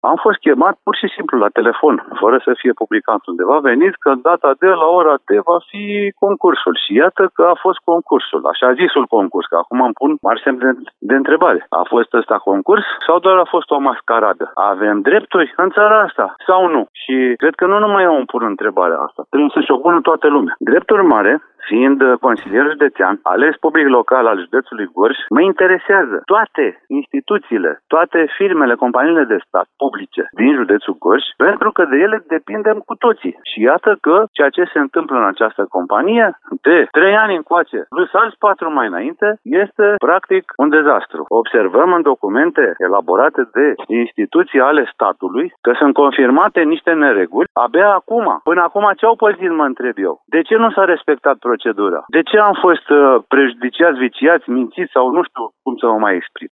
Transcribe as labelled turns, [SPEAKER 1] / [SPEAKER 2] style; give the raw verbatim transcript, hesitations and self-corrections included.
[SPEAKER 1] Am fost chemat pur și simplu la telefon, fără să fie publicat undeva. Veniți că data de la ora T va fi concursul. Și iată că a fost concursul, așa zisul concurs, că acum îmi pun mari semn de, de întrebare. A fost ăsta concurs sau doar a fost o mascaradă? Avem drepturi în țara asta sau nu? Și cred că nu numai eu îmi pun întrebarea asta. Trebuie să-și o pună toată lumea. Drept urmare, fiind consilier județean, ales public local al județului Gorj, mă interesează toate instituțiile, toate firmele, companiile de stat publice din județul Gorj, pentru că de ele depindem cu toții. Și iată că ceea ce se întâmplă în această companie, de trei ani încoace, plus alți patru mai înainte, este practic un dezastru. Observăm în documente elaborate de instituții ale statului că sunt confirmate niște nereguli abia acum. Până acum ce au păzit, mă întreb eu? De ce nu s-a respectat procedura? De ce am fost uh, prejudiciați, viciați, mințiți sau nu știu cum să mă mai exprim?